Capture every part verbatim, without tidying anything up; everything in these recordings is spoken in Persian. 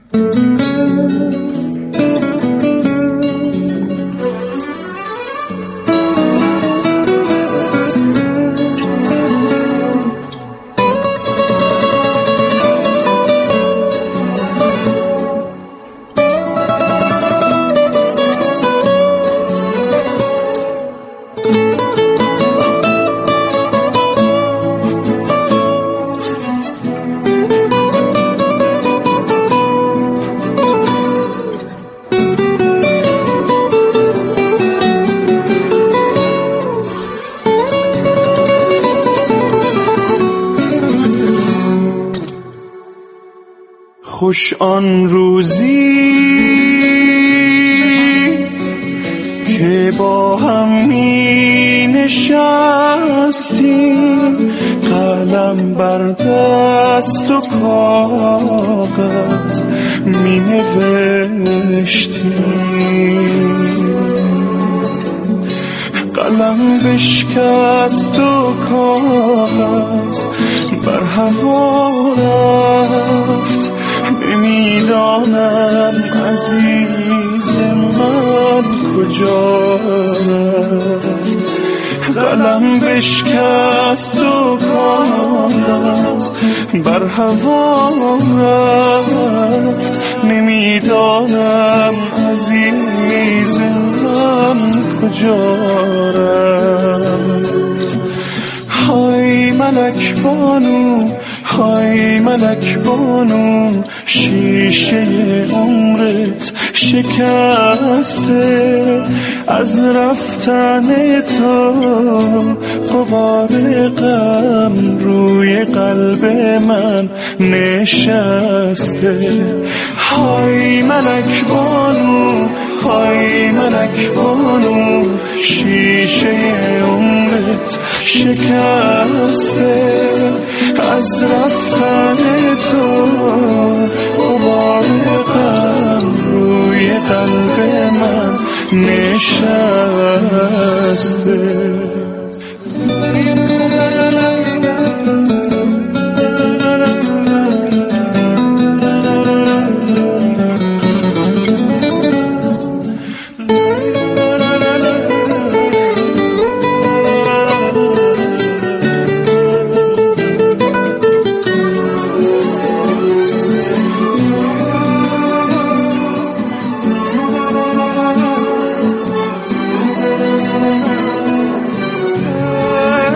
خوش آن روزی که با هم می نشستیم، قلم بر دست و کاغذ می نوشتیم. قلم بشکست و کاغذ بر هوا رفت، نمیدانم عزیز من کجا رفت. قلم بشکست و کاغذ بر هوا رفت، نمیدانم عزیز من کجا رفت. های ملک بانو، های ملک بانو، شیشه عمرت شکسته، از رفتن تو غبار غم روی قلب من نشسته. های ملک بانو، های ملک بانو، شیشه عمرت شکسته، از رفتن تو غبار غم روی قلب من نشسته.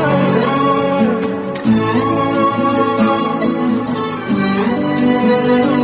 Thank you.